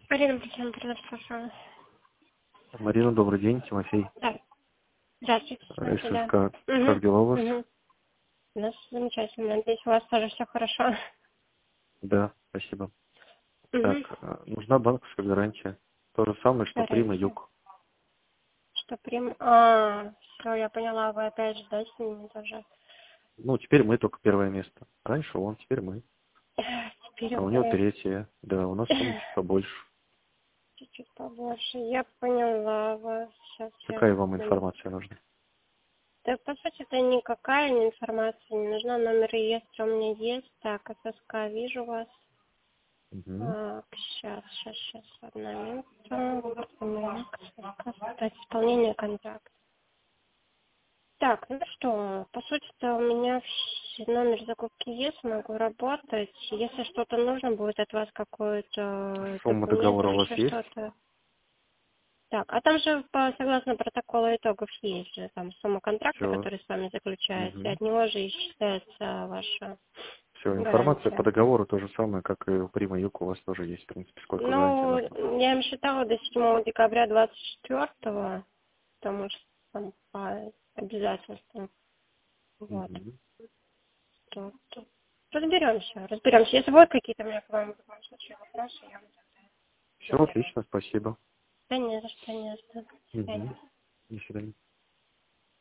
Марина Брусян, продавца. Марина, добрый день, Тимофей. Да. Здравствуйте. Тимофей, да. ССК. Как дела у вас? У нас замечательно. Надеюсь, у вас тоже все хорошо. Да, спасибо. Угу. Так, нужна банковская гарантия. То же самое, что Прима Гарантия. Юг. Что прям... все, я поняла, вы опять же, да, с ними тоже. Ну, теперь мы только первое место. Раньше он, теперь мы. Теперь А у него вы третье. Да, у нас сумма чуть побольше. чуть-чуть побольше. Я поняла вас. Сейчас я... Какая вам информация нужна? Да, по сути, это никакая информация не нужна. Номер реестра у меня есть. Так, ССК, вижу вас. Угу. Так, сейчас, одна минута. Стать исполнение контракта. Так, ну что, по сути-то у меня номер закупки есть, могу работать. Если что-то нужно будет от вас, какой-то Сумма документ договора у или вас еще есть? что-то. Так, а там же, согласно протоколу итогов, есть же там сумма контракта, Все. который с вами заключается, и Угу. от него же исчисляется ваша Все, информация по гарантия. договору то же самое, как и у Прима Юг у вас тоже есть, в принципе, сколько гарантии Ну, нужно. я им считала до 7 декабря 24-го, потому что там по обязательствам. Вот. Угу. Тут разберемся. Если будут какие-то у меня к вам в любом случае вопросы, я вам Все напишу. отлично, спасибо. Да не за что, не за что. До свидания. Угу. До свидания.